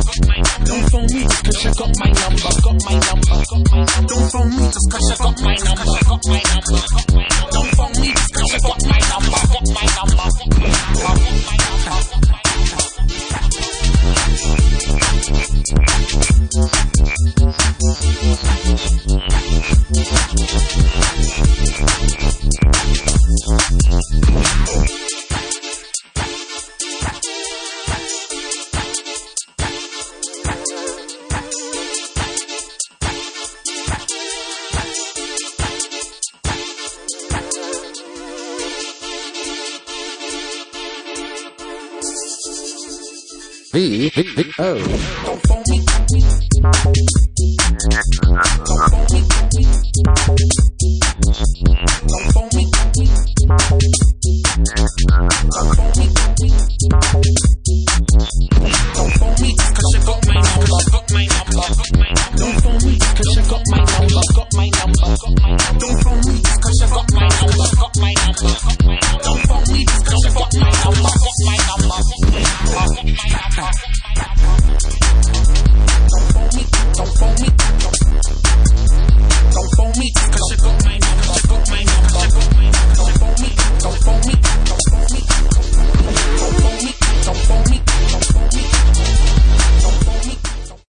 Don't phone me just cause you got my number. Don't phone me just cause you got my number. Don't phone me just cause you got my number. V O. Don't phone me.